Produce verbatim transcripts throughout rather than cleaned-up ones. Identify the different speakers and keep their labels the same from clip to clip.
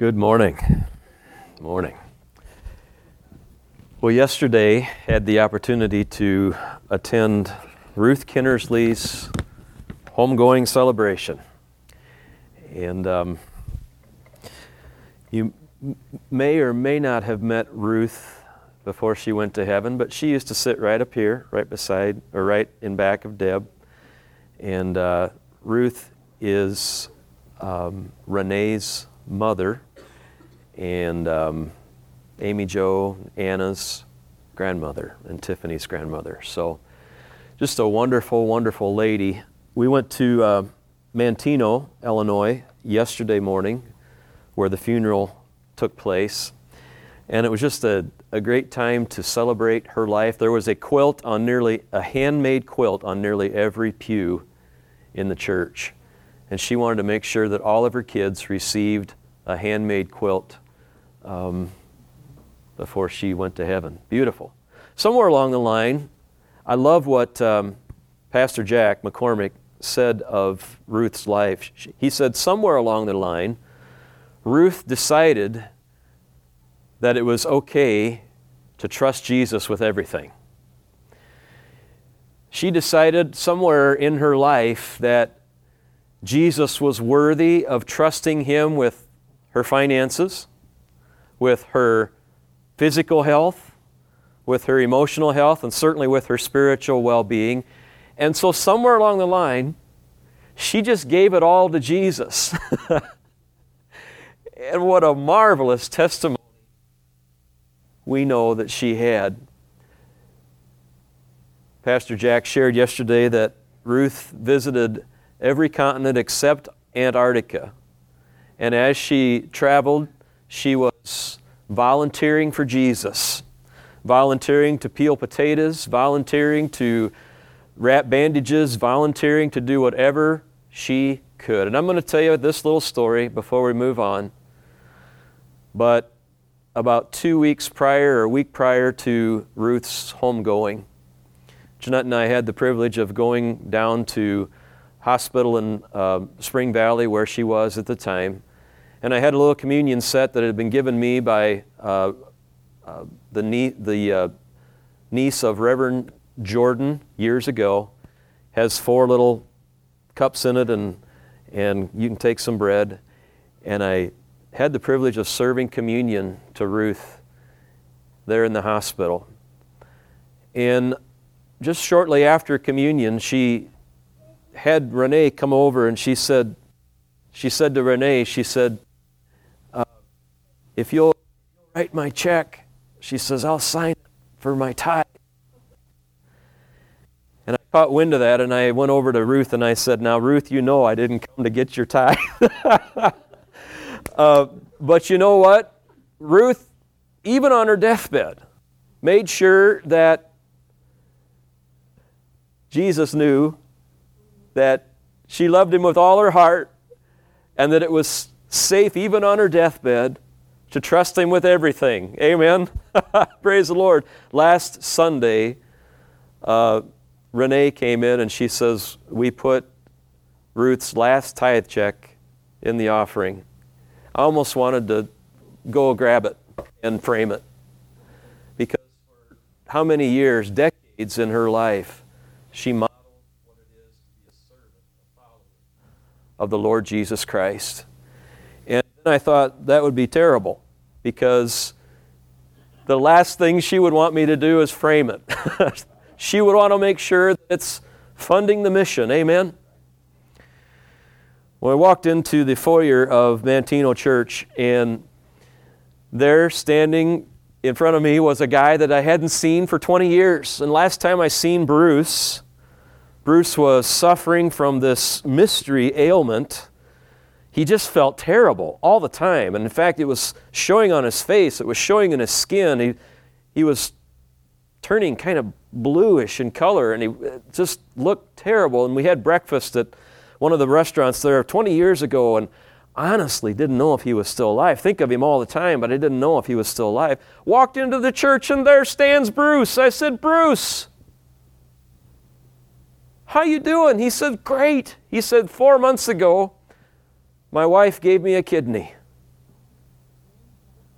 Speaker 1: Good morning. Morning. Well, yesterday had the opportunity to attend Ruth Kinnersley's homegoing celebration. And um, you m- may or may not have met Ruth before she went to heaven, but she used to sit right up here, right beside, or right in back of Deb. And uh, Ruth is um, Renee's mother, and um, Amy Jo, Anna's grandmother, and Tiffany's grandmother. So just a wonderful, wonderful lady. We went to uh, Manteno, Illinois, yesterday morning, where the funeral took place. And it was just a, a great time to celebrate her life. There was a quilt on nearly, a handmade quilt on nearly every pew in the church. And she wanted to make sure that all of her kids received a handmade quilt um, before she went to heaven. Beautiful. Somewhere along the line, I love what um, Pastor Jack McCormick said of Ruth's life. He said somewhere along the line, Ruth decided that it was okay to trust Jesus with everything. She decided somewhere in her life that Jesus was worthy of trusting Him with her finances, with her physical health, with her emotional health, and certainly with her spiritual well-being. And so somewhere along the line, she just gave it all to Jesus. And what a marvelous testimony we know that she had. Pastor Jack shared yesterday that Ruth visited every continent except Antarctica. And as she traveled, she was volunteering for Jesus, volunteering to peel potatoes, volunteering to wrap bandages, volunteering to do whatever she could. And I'm going to tell you this little story before we move on. But about two weeks prior, or a week prior to Ruth's homegoing, Jeanette and I had the privilege of going down to hospital in uh, Spring Valley where she was at the time. And I had a little communion set that had been given me by uh, uh, the, nie- the uh, niece of Reverend Jordan years ago. Has four little cups in it, and, and you can take some bread. And I had the privilege of serving communion to Ruth there in the hospital. And just shortly after communion, she had Renee come over, and she said, she said to Renee, she said, uh, if you'll write my check, she says, I'll sign it for my tithe. And I caught wind of that, and I went over to Ruth, and I said, now, Ruth, you know I didn't come to get your tithe. uh, but you know what? Ruth, even on her deathbed, made sure that Jesus knew that she loved Him with all her heart, and that it was safe even on her deathbed to trust Him with everything. Amen? Praise the Lord. Last Sunday, uh, Renee came in and she says, we put Ruth's last tithe check in the offering. I almost wanted to go grab it and frame it, because for how many years, decades in her life, she modeled what it is to be a servant, a follower of the Lord Jesus Christ. And then I thought that would be terrible, because the last thing she would want me to do is frame it. She would want to make sure that it's funding the mission. Amen? Well, I walked into the foyer of Manteno Church, and there standing in front of me was a guy that I hadn't seen for twenty years. And last time I seen Bruce, Bruce was suffering from this mystery ailment. He just felt terrible all the time. And in fact, it was showing on his face. It was showing in his skin. He, he was turning kind of bluish in color, and he just looked terrible. And we had breakfast at one of the restaurants there twenty years ago, and honestly didn't know if he was still alive. Think of him all the time, but I didn't know if he was still alive. Walked into the church, and there stands Bruce. I said, Bruce, how you doing? He said, great. He said, four months ago, my wife gave me a kidney.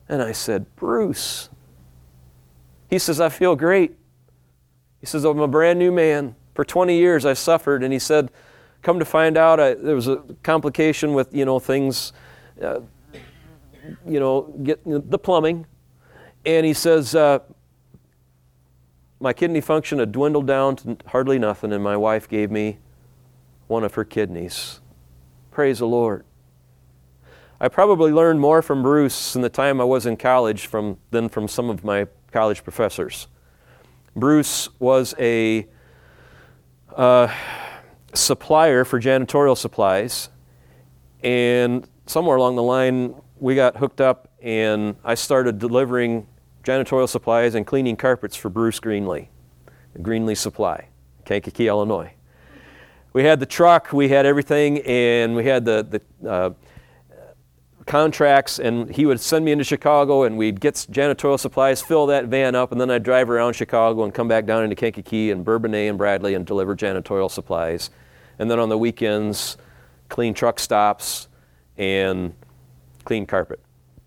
Speaker 1: And I said, Bruce. He says, I feel great. He says, I'm a brand new man. For twenty years I suffered. And he said, come to find out, I, there was a complication with, you know, things, uh, you know, get the plumbing. And he says, uh, my kidney function had dwindled down to hardly nothing, and my wife gave me one of her kidneys. Praise the Lord. I probably learned more from Bruce in the time I was in college from, than from some of my college professors. Bruce was a uh, supplier for janitorial supplies, and somewhere along the line we got hooked up and I started delivering janitorial supplies and cleaning carpets for Bruce Greenlee, Greenlee Supply, Kankakee, Illinois. We had the truck, we had everything, and we had the, the uh, contracts, and he would send me into Chicago, and we'd get janitorial supplies, fill that van up, and then I'd drive around Chicago and come back down into Kankakee and Bourbonnais and Bradley and deliver janitorial supplies. And then on the weekends, clean truck stops and clean carpet.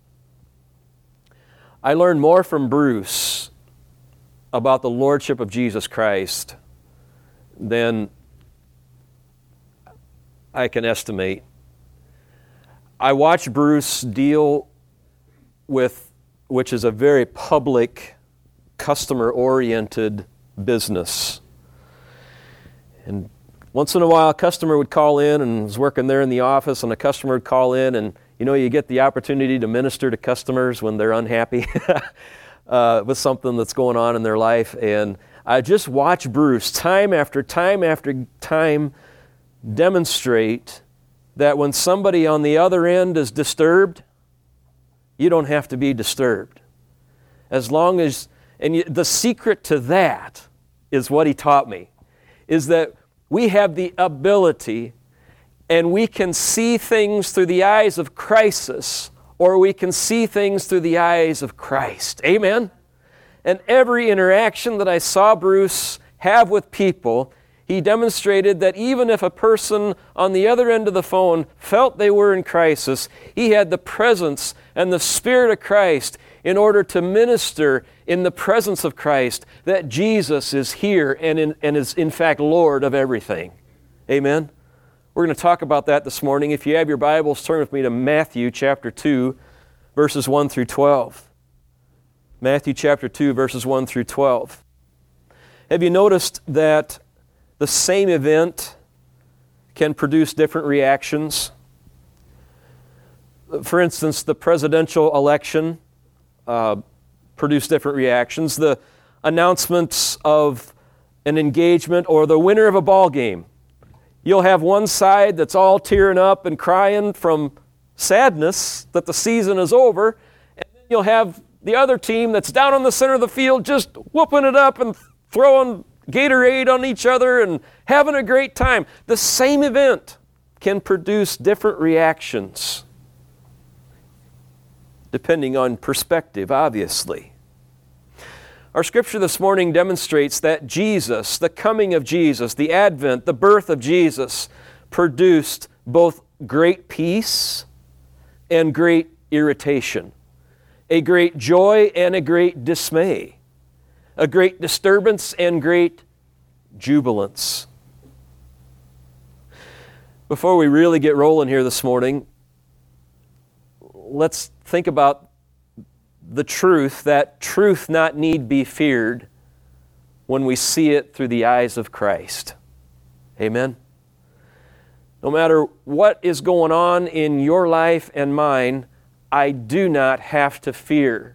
Speaker 1: I learned more from Bruce about the Lordship of Jesus Christ than I can estimate. I watched Bruce deal with, which is a very public, customer-oriented business. And once in a while, a customer would call in and was working there in the office, and a customer would call in, and you know, you get the opportunity to minister to customers when they're unhappy uh, with something that's going on in their life. And I just watched Bruce time after time after time demonstrate that when somebody on the other end is disturbed, you don't have to be disturbed. As long as, and you, the secret to that is what he taught me, is that we have the ability and we can see things through the eyes of crisis, or we can see things through the eyes of Christ. Amen? And every interaction that I saw Bruce have with people, he demonstrated that even if a person on the other end of the phone felt they were in crisis, he had the presence and the Spirit of Christ in order to minister in the presence of Christ, that Jesus is here and, in, and is in fact Lord of everything. Amen? We're going to talk about that this morning. If you have your Bibles, turn with me to Matthew chapter two, verses one through twelve. Matthew chapter two, verses one through twelve. Have you noticed that the same event can produce different reactions? For instance, the presidential election uh, produced different reactions. The announcements of an engagement or the winner of a ball game. You'll have one side that's all tearing up and crying from sadness that the season is over, and then you'll have the other team that's down on the center of the field just whooping it up and throwing Gatorade on each other and having a great time. The same event can produce different reactions, depending on perspective, obviously. Our scripture this morning demonstrates that Jesus, the coming of Jesus, the advent, the birth of Jesus, produced both great peace and great irritation, a great joy and a great dismay, a great disturbance and great jubilance. Before we really get rolling here this morning, let's think about the truth, that truth not need be feared when we see it through the eyes of Christ. Amen? No matter what is going on in your life and mine, I do not have to fear.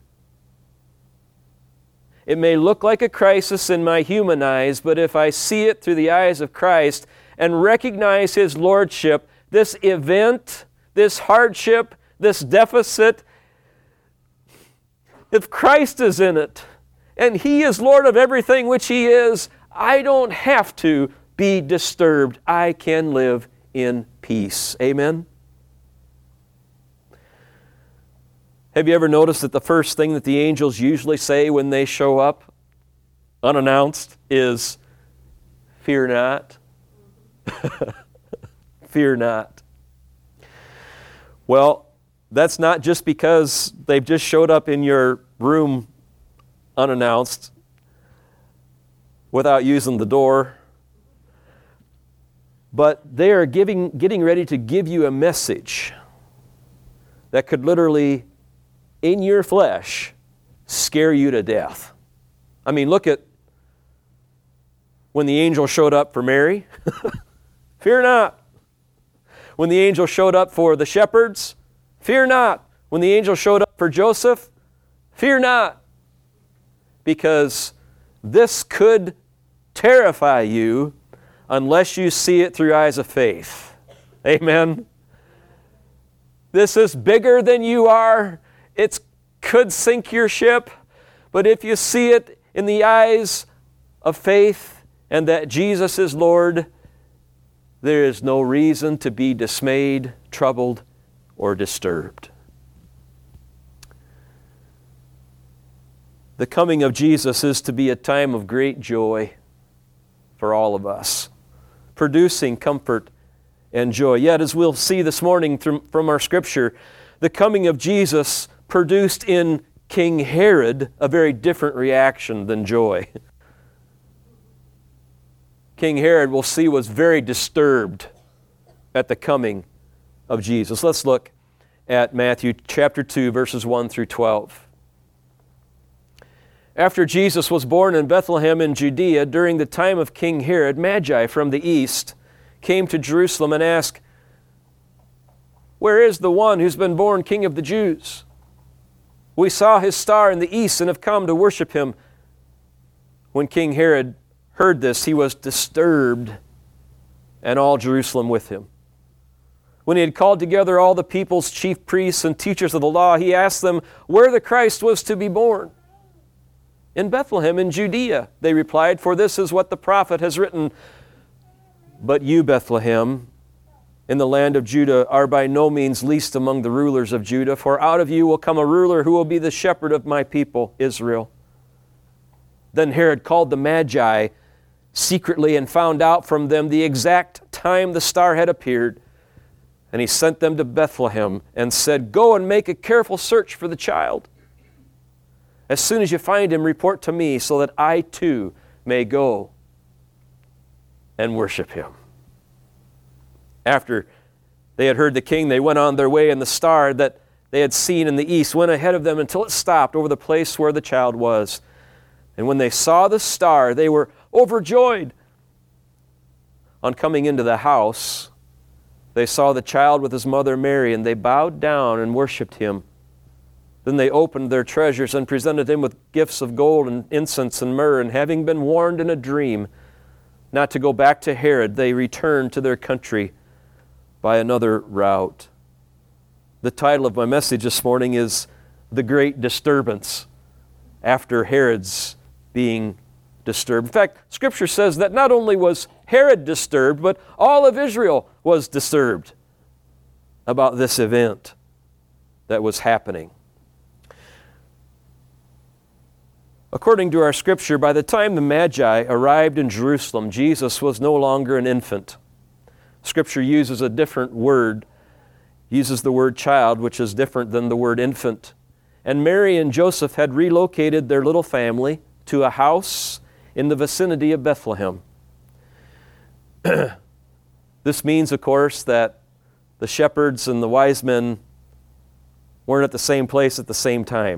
Speaker 1: It may look like a crisis in my human eyes, but if I see it through the eyes of Christ and recognize His Lordship, this event, this hardship, this deficit, if Christ is in it, and He is Lord of everything which He is, I don't have to be disturbed. I can live in peace. Amen? Have you ever noticed that the first thing that the angels usually say when they show up, unannounced, is, "Fear not"? Fear not. Well, That's not just because they've just showed up in your room unannounced without using the door, but they are giving, getting ready to give you a message that could literally, in your flesh, scare you to death. I mean, look at when the angel showed up for Mary. Fear not. When the angel showed up for the shepherds, fear not. When the angel showed up for Joseph, fear not. Because this could terrify you unless you see it through eyes of faith. Amen. This is bigger than you are. It could sink your ship. But if you see it in the eyes of faith and that Jesus is Lord, there is no reason to be dismayed, troubled, or disturbed. The coming of Jesus is to be a time of great joy for all of us, producing comfort and joy. Yet, as we'll see this morning from our scripture, the coming of Jesus produced in King Herod a very different reaction than joy. King Herod, we'll see, was very disturbed at the coming of Jesus. Let's look at Matthew chapter two, verses one through twelve. After Jesus was born in Bethlehem in Judea, during the time of King Herod, Magi from the east came to Jerusalem and asked, "Where is the one who's been born King of the Jews? We saw his star in the east and have come to worship him." When King Herod heard this, he was disturbed, and all Jerusalem with him. When he had called together all the people's chief priests and teachers of the law, he asked them where the Christ was to be born. "In Bethlehem in Judea," they replied, "for this is what the prophet has written. But you, Bethlehem, in the land of Judah, are by no means least among the rulers of Judah, for out of you will come a ruler who will be the shepherd of my people, Israel." Then Herod called the Magi secretly and found out from them the exact time the star had appeared. And he sent them to Bethlehem and said, "Go and make a careful search for the child. As soon as you find him, report to me so that I too may go and worship him." After they had heard the king, they went on their way, and the star that they had seen in the east went ahead of them until it stopped over the place where the child was. And when they saw the star, they were overjoyed. On coming into the house, they saw the child with his mother Mary, and they bowed down and worshipped him. Then they opened their treasures and presented him with gifts of gold and incense and myrrh. And having been warned in a dream not to go back to Herod, they returned to their country by another route. The title of my message this morning is "The Great Disturbance After Herod's Being Disturbed." In fact, Scripture says that not only was Herod disturbed, but all of Israel was disturbed about this event that was happening. According to our Scripture, by the time the Magi arrived in Jerusalem, Jesus was no longer an infant. Scripture uses a different word, uses the word child, which is different than the word infant. And Mary and Joseph had relocated their little family to a house in the vicinity of Bethlehem. This means, of course, that the shepherds and the wise men weren't at the same place at the same time.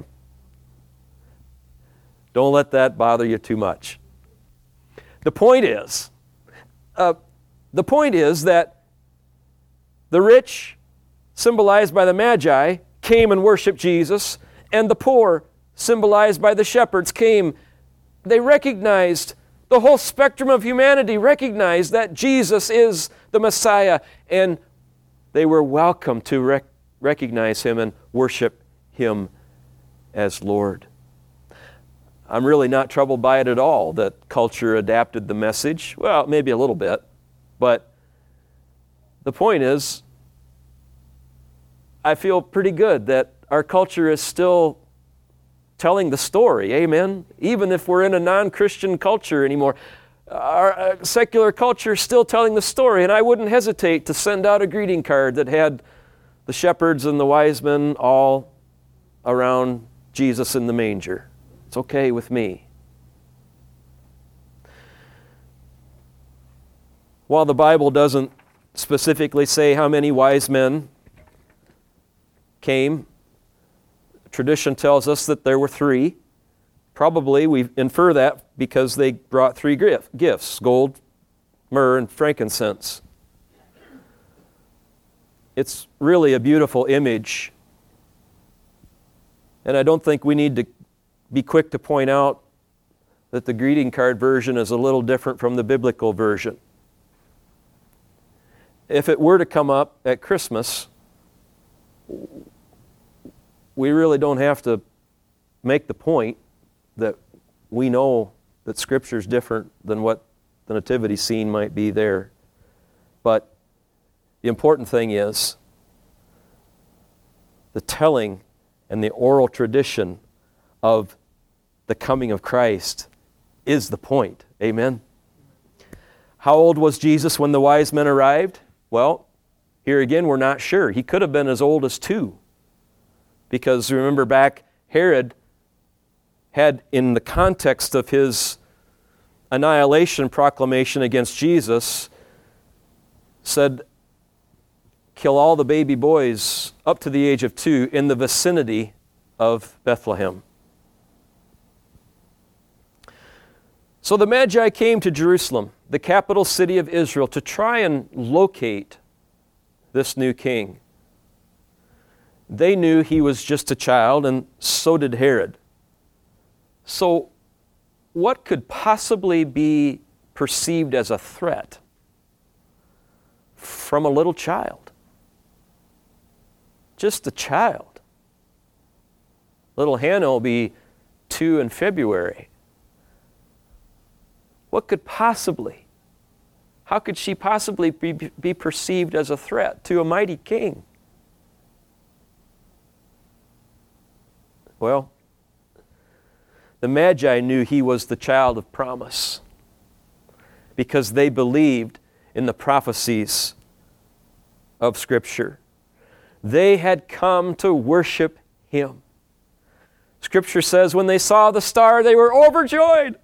Speaker 1: Don't let that bother you too much. The point is, uh, the point is that the rich, symbolized by the Magi, came and worshiped Jesus, and the poor, symbolized by the shepherds, came. They recognized, the whole spectrum of humanity recognized that Jesus is the Messiah, and they were welcome to rec- recognize Him and worship Him as Lord. I'm really not troubled by it at all that culture adapted the message. Well, maybe a little bit, but the point is, I feel pretty good that our culture is still telling the story, amen? Even if we're in a non-Christian culture anymore, our uh, secular culture is still telling the story, and I wouldn't hesitate to send out a greeting card that had the shepherds and the wise men all around Jesus in the manger. It's okay with me. While the Bible doesn't specifically say how many wise men came, tradition tells us that there were three. Probably we infer that because they brought three gifts, gold, myrrh, and frankincense. It's really a beautiful image. And I don't think we need to be quick to point out that the greeting card version is a little different from the biblical version. If it were to come up at Christmas, we really don't have to make the point that we know that Scripture is different than what the nativity scene might be there. But the important thing is the telling and the oral tradition of the coming of Christ is the point. Amen? How old was Jesus when the wise men arrived? Well, here again, we're not sure. He could have been as old as two. Because remember back, Herod had, in the context of his annihilation proclamation against Jesus, said, kill all the baby boys up to the age of two in the vicinity of Bethlehem. So the Magi came to Jerusalem, the capital city of Israel, to try and locate this new king. They knew he was just a child, and so did Herod. So what could possibly be perceived as a threat from a little child? Just a child. Little Hannah will be two in February. What could possibly, how could she possibly be, be perceived as a threat to a mighty king? Well, the Magi knew he was the child of promise because they believed in the prophecies of Scripture. They had come to worship him. Scripture says when they saw the star, they were overjoyed.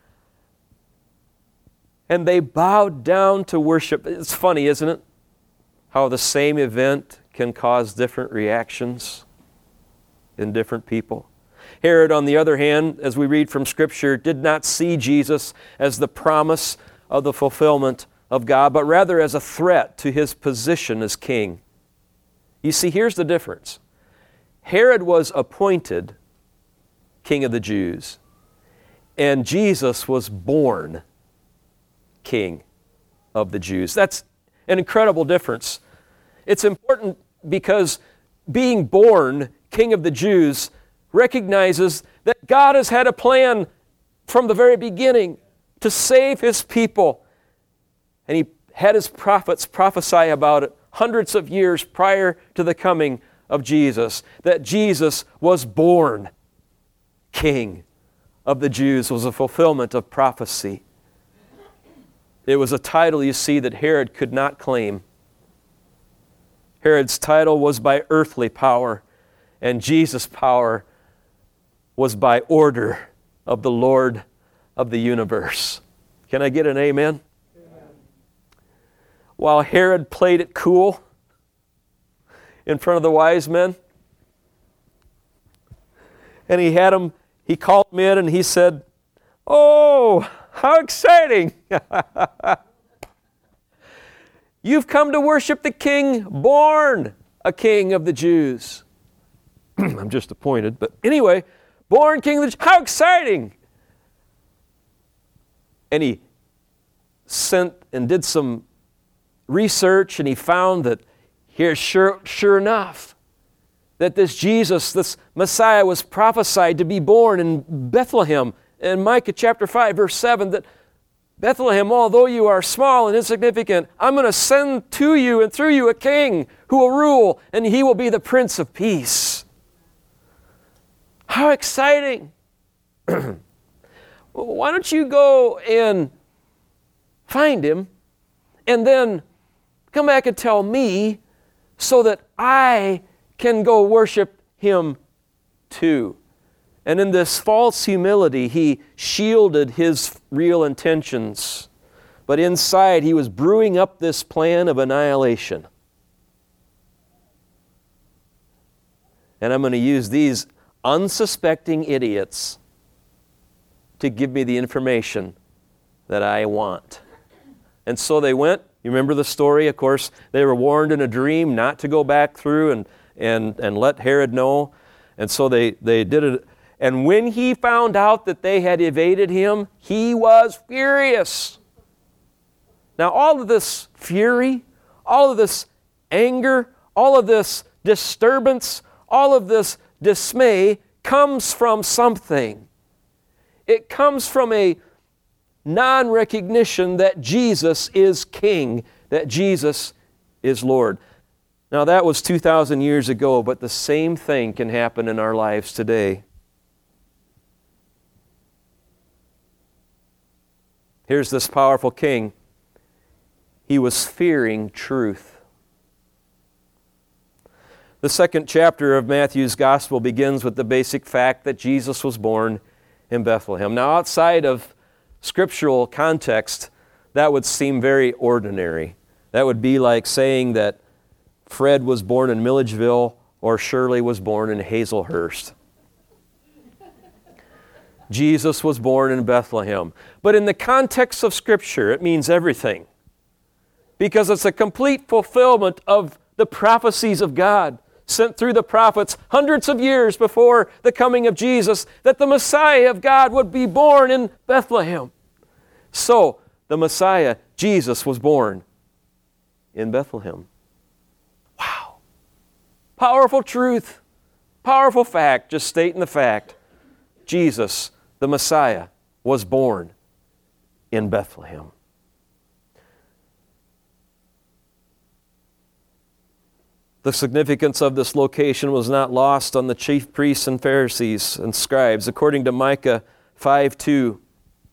Speaker 1: And they bowed down to worship. It's funny, isn't it? How the same event can cause different reactions in different people. Herod, on the other hand, as we read from Scripture, did not see Jesus as the promise of the fulfillment of God, but rather as a threat to his position as king. You see, here's the difference. Herod was appointed king of the Jews, and Jesus was born king of the Jews. That's an incredible difference. It's important because being born king of the Jews recognizes that God has had a plan from the very beginning to save his people. And he had his prophets prophesy about it hundreds of years prior to the coming of Jesus, that Jesus was born king of the Jews. It was a fulfillment of prophecy. It was a title, you see, that Herod could not claim. Herod's title was by earthly power, and Jesus' power was by order of the Lord of the universe. Can I get an amen? Amen. While Herod played it cool in front of the wise men, and he had them, he called them in and he said, "Oh, how exciting! You've come to worship the King born a King of the Jews." I'm just appointed, but anyway, born King of the Jews. How exciting! And he sent and did some research, and he found that here, sure, sure enough, that this Jesus, this Messiah, was prophesied to be born in Bethlehem. In Micah chapter five, verse seven, that Bethlehem, although you are small and insignificant, I'm going to send to you and through you a king who will rule, and he will be the Prince of Peace. How exciting! Why don't you go and find him and then come back and tell me so that I can go worship him too. And in this false humility, he shielded his real intentions. But inside, he was brewing up this plan of annihilation. And I'm going to use these unsuspecting idiots to give me the information that I want. And so they went. You remember the story? Of course, they were warned in a dream not to go back through and, and, and let Herod know. And so they, they did it. And when he found out that they had evaded him, he was furious. Now, all of this fury, all of this anger, all of this disturbance, all of this dismay comes from something. It comes from a non-recognition that Jesus is King, that Jesus is Lord. Now, that was two thousand years ago, but the same thing can happen in our lives today. Here's this powerful king. He was fearing truth. The second chapter of Matthew's Gospel begins with the basic fact that Jesus was born in Bethlehem. Now, outside of scriptural context, that would seem very ordinary. That would be like saying that Fred was born in Milledgeville or Shirley was born in Hazelhurst. Jesus was born in Bethlehem. But in the context of Scripture, it means everything. Because it's a complete fulfillment of the prophecies of God sent through the prophets hundreds of years before the coming of Jesus, that the Messiah of God would be born in Bethlehem. So, the Messiah, Jesus, was born in Bethlehem. Wow. Powerful truth. Powerful fact, just stating the fact. Jesus, the Messiah, was born in Bethlehem. The significance of this location was not lost on the chief priests and Pharisees and scribes. According to Micah five two,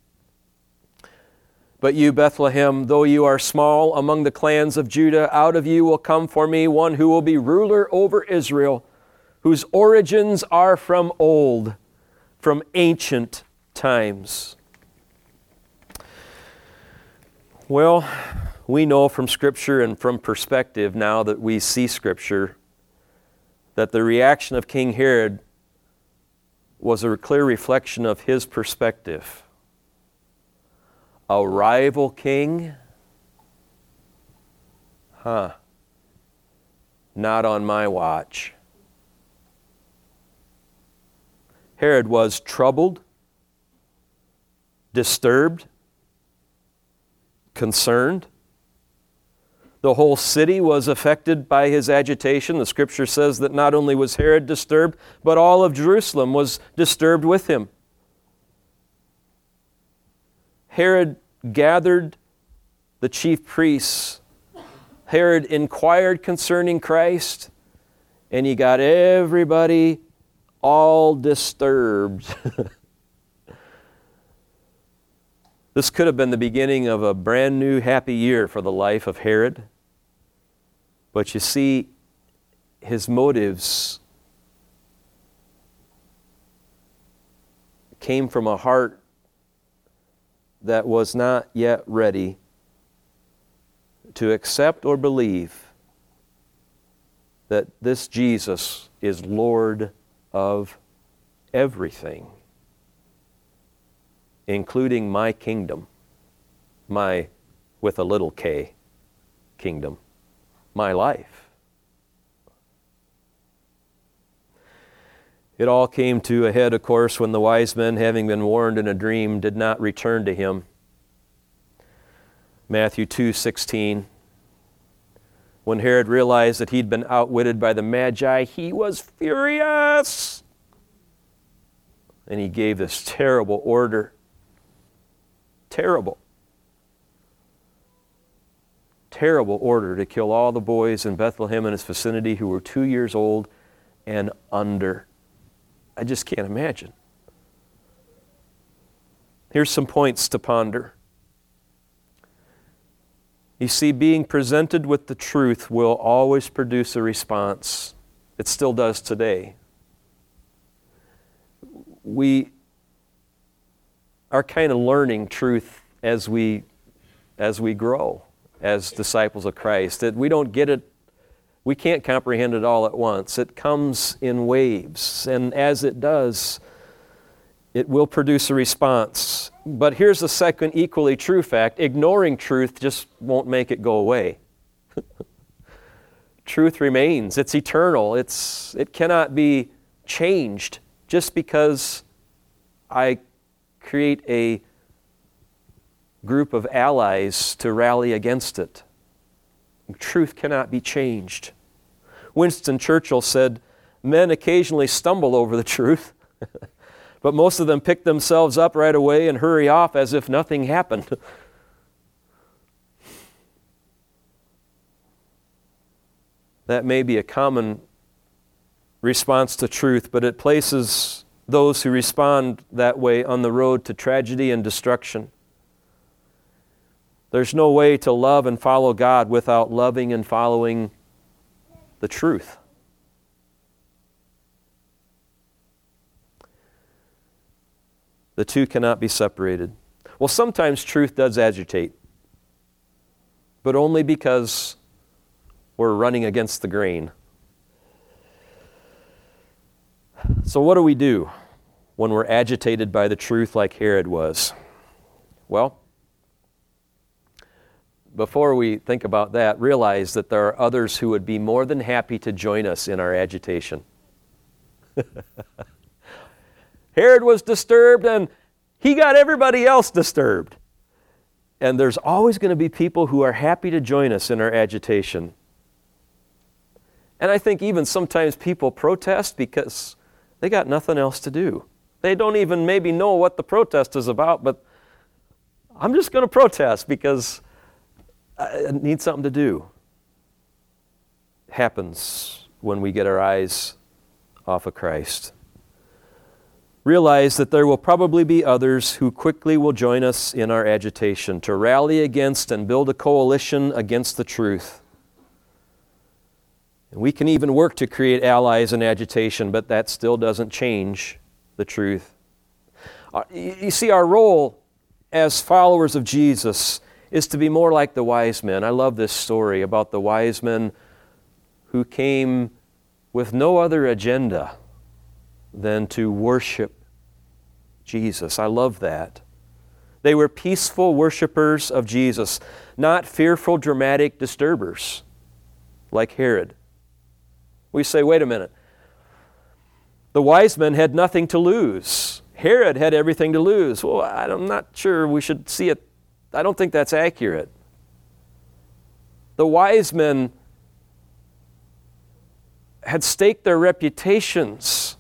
Speaker 1: "But you, Bethlehem, though you are small among the clans of Judah, out of you will come for me one who will be ruler over Israel, whose origins are from old, from ancient times." Well, we know from Scripture and from perspective now that we see Scripture that the reaction of King Herod was a clear reflection of his perspective. A rival king? Huh. Not on my watch. Herod was troubled, disturbed, concerned. The whole city was affected by his agitation. The Scripture says that not only was Herod disturbed, but all of Jerusalem was disturbed with him. Herod gathered the chief priests. Herod inquired concerning Christ, and he got everybody all disturbed. This could have been the beginning of a brand new happy year for the life of Herod. But you see, his motives came from a heart that was not yet ready to accept or believe that this Jesus is Lord of everything, including my kingdom, my, with a little k, kingdom, my life. It all came to a head, of course, when the wise men, having been warned in a dream, did not return to him. Matthew two sixteen. When Herod realized that he'd been outwitted by the Magi, he was furious. And he gave this terrible order. Terrible. Terrible order to kill all the boys in Bethlehem and its vicinity who were two years old and under. I just can't imagine. Here's some points to ponder. You see, being presented with the truth will always produce a response. It still does today. We are kind of learning truth as we as we grow as disciples of Christ. That we don't get it, we can't comprehend it all at once. It comes in waves, and as it does, it will produce a response. But here's the second equally true fact: ignoring truth just won't make it go away. Truth remains. It's eternal. It's it cannot be changed just because I create a group of allies to rally against it. Truth cannot be changed. Winston Churchill said, "Men occasionally stumble over the truth, but most of them pick themselves up right away and hurry off as if nothing happened." That may be a common response to truth, but it places those who respond that way on the road to tragedy and destruction. There's no way to love and follow God without loving and following the truth. The two cannot be separated. Well, sometimes truth does agitate, but only because we're running against the grain. So what do we do when we're agitated by the truth like Herod was? Well, before we think about that, realize that there are others who would be more than happy to join us in our agitation. Herod was disturbed, and he got everybody else disturbed. And there's always going to be people who are happy to join us in our agitation. And I think even sometimes people protest because they got nothing else to do. They don't even maybe know what the protest is about, but I'm just going to protest because I need something to do. It happens when we get our eyes off of Christ. Realize that there will probably be others who quickly will join us in our agitation to rally against and build a coalition against the truth. And we can even work to create allies in agitation, but that still doesn't change the truth. You see, our role as followers of Jesus is to be more like the wise men. I love this story about the wise men who came with no other agenda than to worship Jesus. I love that. They were peaceful worshipers of Jesus, not fearful, dramatic disturbers like Herod. We say, wait a minute. The wise men had nothing to lose. Herod had everything to lose. Well, I'm not sure we should see it. I don't think that's accurate. The wise men had staked their reputations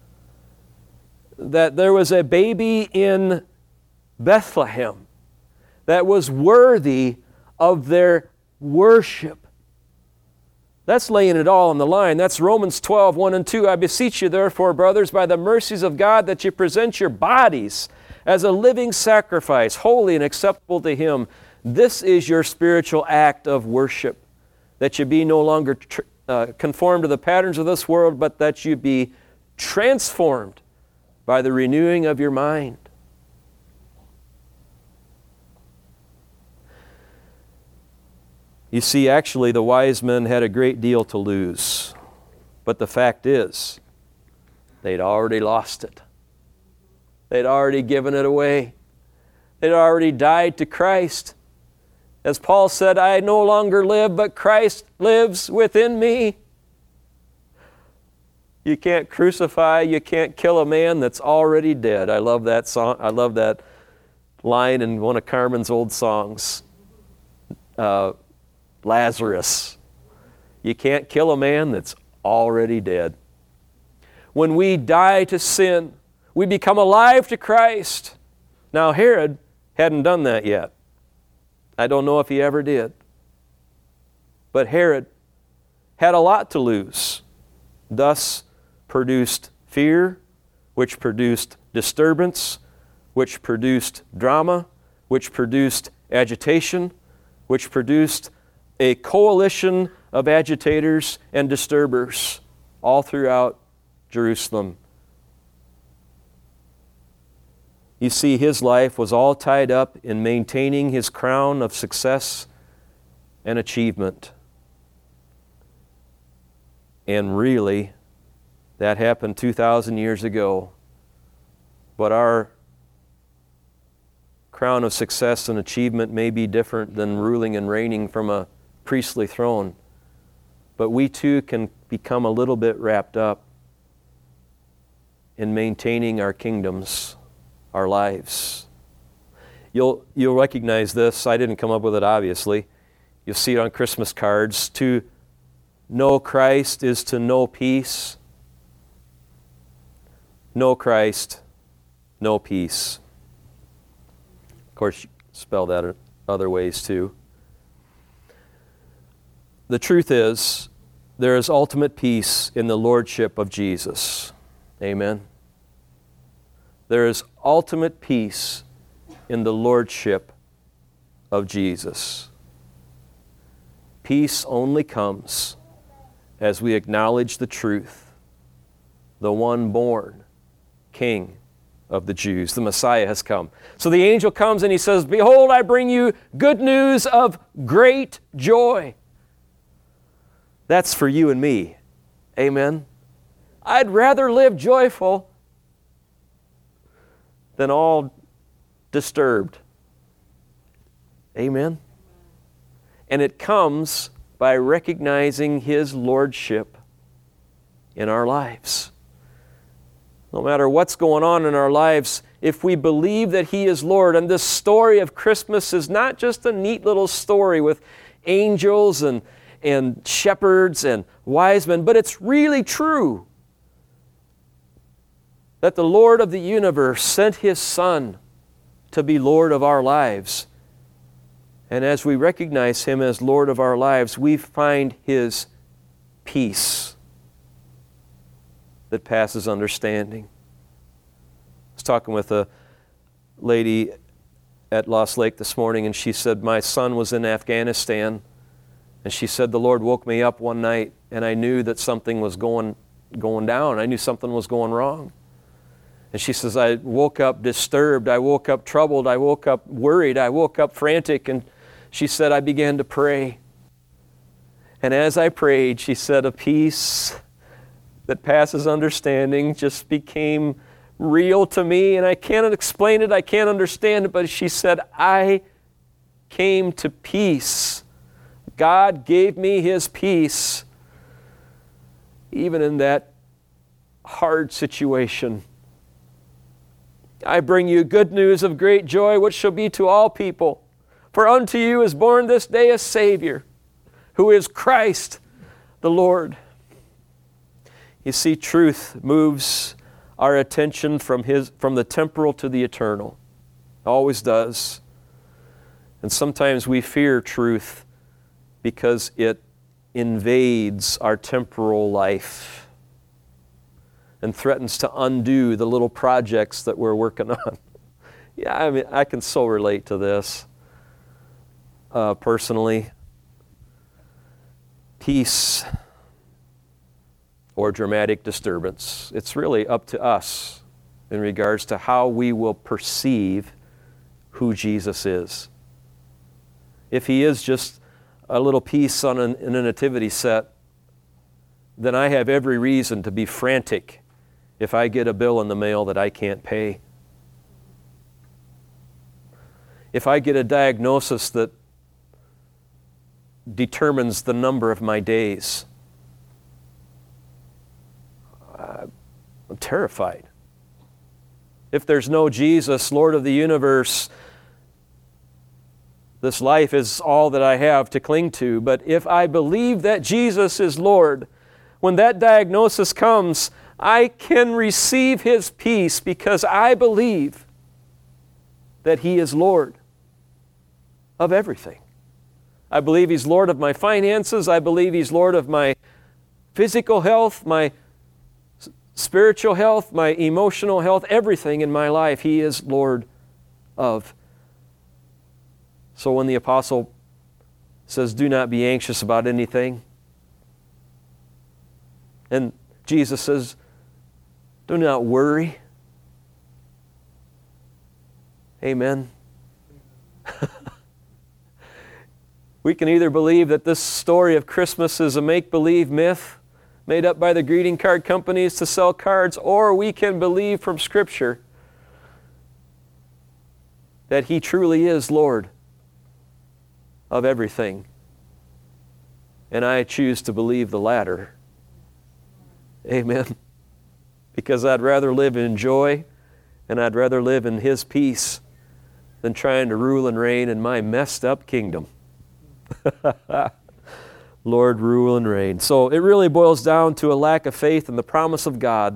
Speaker 1: that there was a baby in Bethlehem that was worthy of their worship. That's laying it all on the line. That's Romans twelve, one and two. I beseech you, therefore, brothers, by the mercies of God, that you present your bodies as a living sacrifice, holy and acceptable to Him. This is your spiritual act of worship, that you be no longer tr- uh, conformed to the patterns of this world, but that you be transformed by the renewing of your mind. You see, actually, the wise men had a great deal to lose. But the fact is, they'd already lost it. They'd already given it away. They'd already died to Christ. As Paul said, I no longer live, but Christ lives within me. You can't crucify, you can't kill a man that's already dead. I love that song. I love that line in one of Carmen's old songs. Uh, Lazarus. You can't kill a man that's already dead. When we die to sin, we become alive to Christ. Now, Herod hadn't done that yet. I don't know if he ever did. But Herod had a lot to lose, thus produced fear, which produced disturbance, which produced drama, which produced agitation, which produced a coalition of agitators and disturbers all throughout Jerusalem. You see, his life was all tied up in maintaining his crown of success and achievement. And really, that happened two thousand years ago. But our crown of success and achievement may be different than ruling and reigning from a priestly throne. But we too can become a little bit wrapped up in maintaining our kingdoms, our lives. You'll, you'll recognize this. I didn't come up with it, obviously. You'll see it on Christmas cards. To know Christ is to know peace. Know Christ, know peace. Of course, you spell that other ways too. The truth is, there is ultimate peace in the lordship of Jesus. Amen. There is ultimate peace in the lordship of Jesus. Peace only comes as we acknowledge the truth. The one born King of the Jews, the Messiah, has come. So the angel comes and he says, "Behold, I bring you good news of great joy." That's for you and me. Amen. I'd rather live joyful than all disturbed. Amen. And it comes by recognizing his lordship in our lives. No matter what's going on in our lives, if we believe that he is Lord, and this story of Christmas is not just a neat little story with angels and, and shepherds and wise men, but it's really true that the Lord of the universe sent his Son to be Lord of our lives. And as we recognize him as Lord of our lives, we find his peace that passes understanding. I was talking with a lady at Lost Lake this morning, and she said, my son was in Afghanistan, and she said, the Lord woke me up one night, and I knew that something was going, going down. I knew something was going wrong. And she says, I woke up disturbed, I woke up troubled, I woke up worried, I woke up frantic, and she said, I began to pray. And as I prayed, she said, a peace that passes understanding just became real to me, and I can't explain it, I can't understand it, but she said, I came to peace. God gave me his peace, even in that hard situation. I bring you good news of great joy, which shall be to all people. For unto you is born this day a Savior, who is Christ the Lord. You see, truth moves our attention from his, from the temporal to the eternal. It always does. And sometimes we fear truth because it invades our temporal life and threatens to undo the little projects that we're working on. Yeah, I mean, I can so relate to this uh, personally. Peace or dramatic disturbance. It's really up to us in regards to how we will perceive who Jesus is. If he is just a little piece on an, in a nativity set, then I have every reason to be frantic if I get a bill in the mail that I can't pay. If I get a diagnosis that determines the number of my days, I'm terrified. If there's no Jesus, Lord of the universe, this life is all that I have to cling to. But if I believe that Jesus is Lord, when that diagnosis comes, I can receive his peace because I believe that he is Lord of everything. I believe he's Lord of my finances. I believe he's Lord of my physical health, my spiritual health, my emotional health, everything in my life he is Lord of. So when the Apostle says, do not be anxious about anything. And Jesus says, do not worry. Amen. We can either believe that this story of Christmas is a make-believe myth made up by the greeting card companies to sell cards, or we can believe from Scripture that He truly is Lord of everything. And I choose to believe the latter. Amen. Because I'd rather live in joy and I'd rather live in His peace than trying to rule and reign in my messed up kingdom. Lord, rule and reign. So it really boils down to a lack of faith in the promise of God.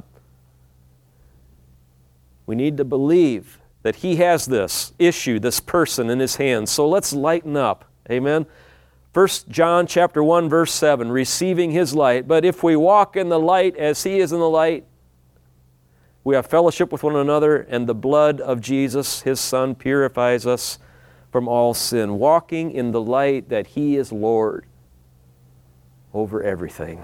Speaker 1: We need to believe that He has this issue, this person in His hands. So let's lighten up. Amen. First John chapter one, verse seven, receiving His light. But if we walk in the light as He is in the light, we have fellowship with one another, and the blood of Jesus, His Son, purifies us from all sin. Walking in the light that He is Lord over everything.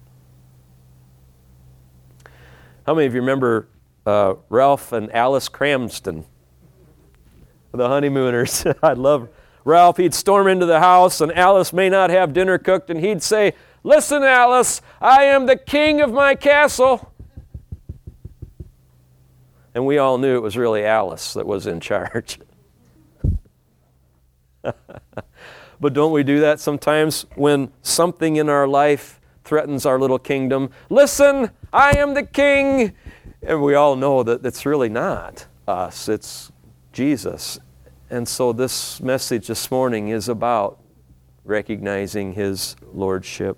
Speaker 1: How many of you remember uh, Ralph and Alice Cramston, the honeymooners? I love Ralph. He'd storm into the house, and Alice may not have dinner cooked, and he'd say, "Listen, Alice, I am the king of my castle." And we all knew it was really Alice that was in charge. But don't we do that sometimes when something in our life threatens our little kingdom? Listen, I am the king. And we all know that it's really not us, it's Jesus. And so this message this morning is about recognizing His lordship.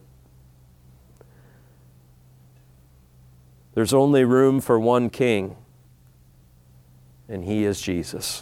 Speaker 1: There's only room for one king, and He is Jesus.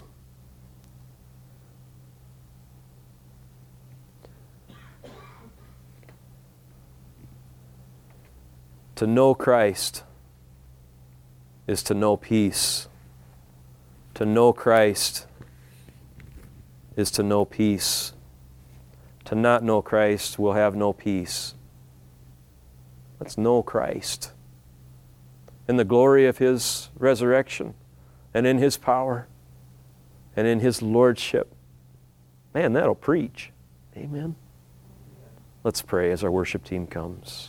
Speaker 1: To know Christ is to know peace. To know Christ is to know peace. To not know Christ will have no peace. Let's know Christ in the glory of His resurrection and in His power and in His lordship. Man, that'll preach. Amen. Let's pray as our worship team comes.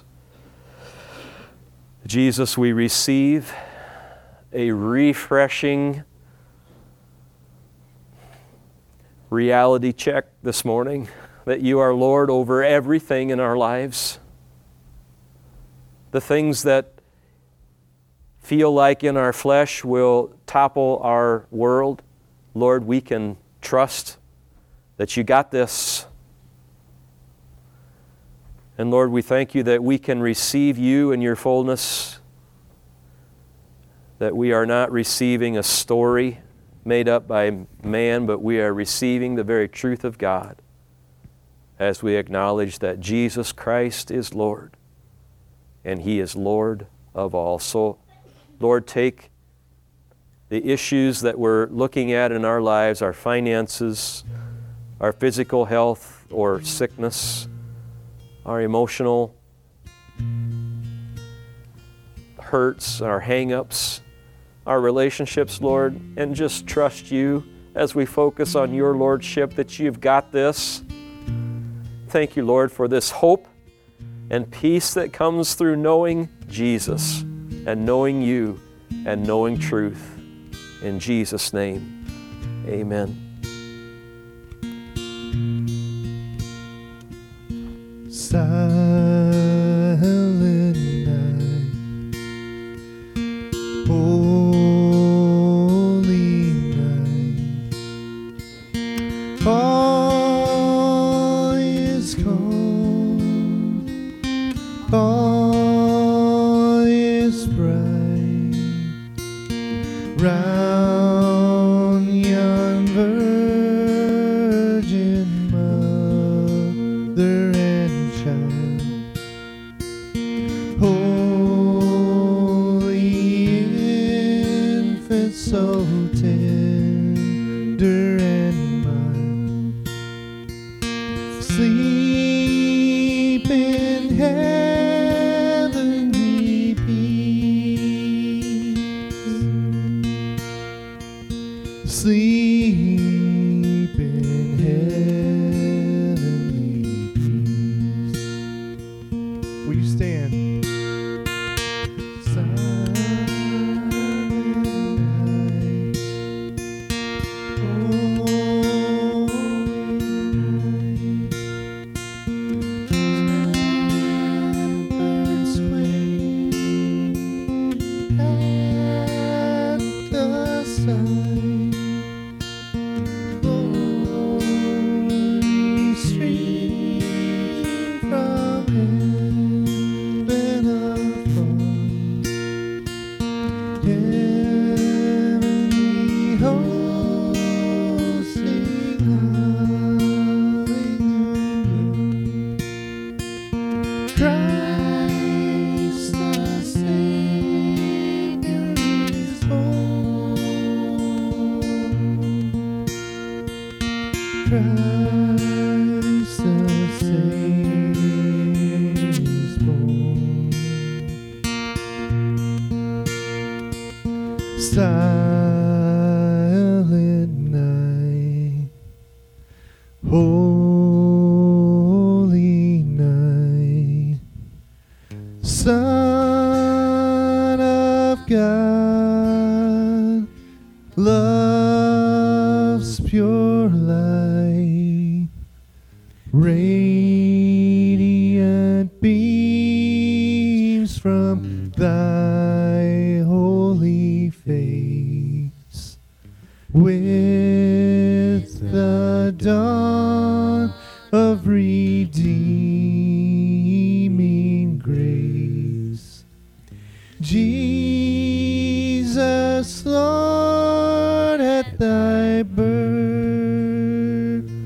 Speaker 1: Jesus, we receive a refreshing reality check this morning that You are Lord over everything in our lives. The things that feel like in our flesh will topple our world, Lord, we can trust that You got this. And Lord, we thank You that we can receive You in Your fullness, that we are not receiving a story made up by man, but we are receiving the very truth of God as we acknowledge that Jesus Christ is Lord, and He is Lord of all. So, Lord, take the issues that we're looking at in our lives, our finances, our physical health or sickness, our emotional hurts, our hang-ups, our relationships, Lord, and just trust You as we focus on Your lordship, that You've got this. Thank You, Lord, for this hope and peace that comes through knowing Jesus and knowing You and knowing truth. In Jesus' name, amen.
Speaker 2: Silent night, holy night, all is calm, all is bright, round yon virgin mother and child, holy infant, so tender and mild, sleep Will you stand? Silent night, holy night, shepherds wait at the sign. Glory stream from heaven above. Heavenly hosts sing hallelujah. Christ the Savior is born. Christ the Savior is born. Silent night, holy night, Son of God, love's pure light, radiant beams from thy holy face. With the dawn of redeeming grace, Jesus, Lord, at thy birth,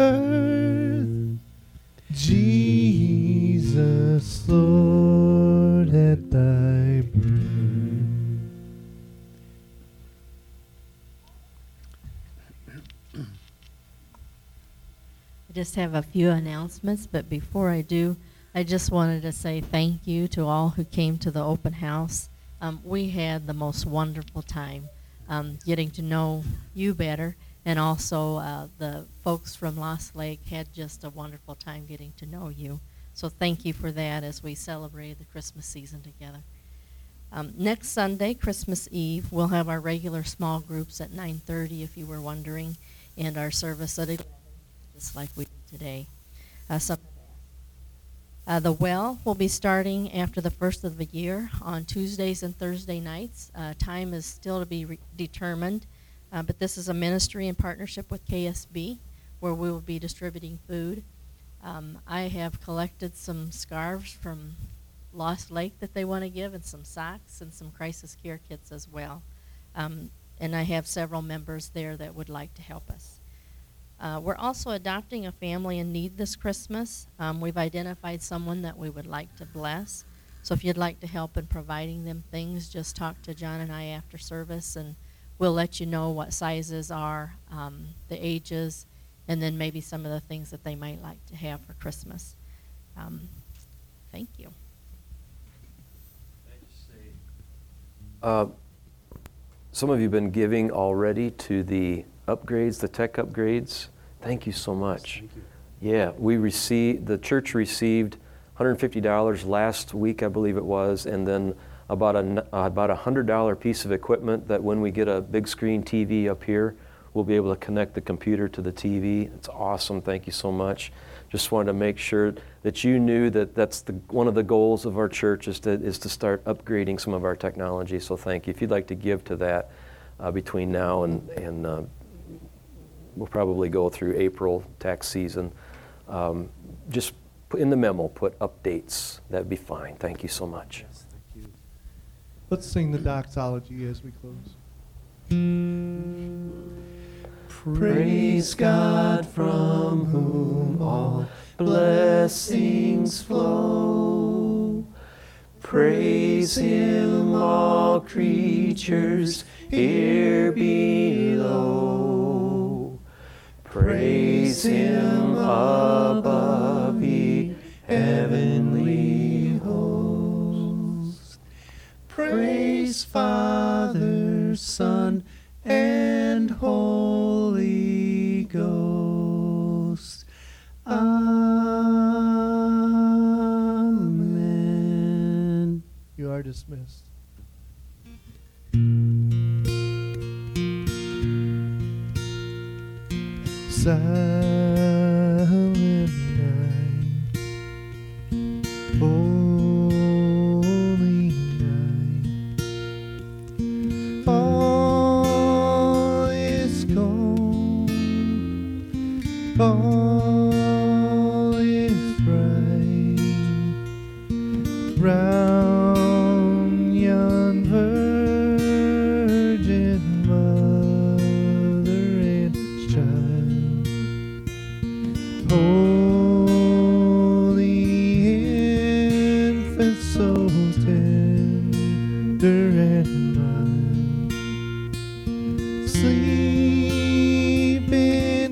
Speaker 2: Jesus, Lord, at thy birth.
Speaker 3: I just have a few announcements, but before I do, I just wanted to say thank you to all who came to the open house. Um, we had the most wonderful time um, getting to know you better, and also uh, the folks from Lost Lake had just a wonderful time getting to know you. So thank you for that as we celebrated the Christmas season together. Um, next Sunday, Christmas Eve, we'll have our regular small groups at nine thirty, if you were wondering, and our service at eleven, just like we did today. Uh, so, uh, the well will be starting after the first of the year on Tuesdays and Thursday nights. Uh, time is still to be re- determined, uh, but this is a ministry in partnership with K S B, where we will be distributing food. Um, I have collected some scarves from Lost Lake that they want to give, and some socks and some crisis care kits as well. Um, and I have several members there that would like to help us. Uh, we're also adopting a family in need this Christmas. Um, we've identified someone that we would like to bless. So if you'd like to help in providing them things, just talk to John and I after service, and we'll let you know what sizes are, um, the ages, and then maybe some of the things that they might like to have for Christmas. Um, thank you.
Speaker 1: Uh, some of you have been giving already to the upgrades, the tech upgrades. Thank you so much.
Speaker 4: Thank you.
Speaker 1: Yeah, we received, the church received one hundred fifty dollars last week, I believe it was, and then about a, uh, about a one hundred dollars piece of equipment that when we get a big screen T V up here, we'll be able to connect the computer to the T V. It's awesome. Thank you so much. Just wanted to make sure that you knew that that's the, one of the goals of our church is to, is to start upgrading some of our technology. So thank you. If you'd like to give to that uh, between now and, and uh, we'll probably go through April tax season, um, just put in the memo, put updates. That'd be fine. Thank you so much.
Speaker 4: Yes, thank you.
Speaker 2: Let's sing the doxology as we close. Praise God from whom all blessings flow. Praise Him, all creatures here below. Praise Him above, ye heavenly hosts. Praise Father, Son, and Holy Ghost. Amen. are dismissed. Silent night, holy night, all is calm, all is bright, round yon virgin mother and child. Holy infant, so tender and mild, sleep in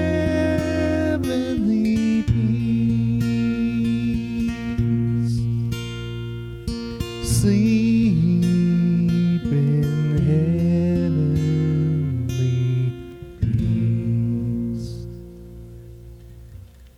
Speaker 2: heavenly peace. Sleep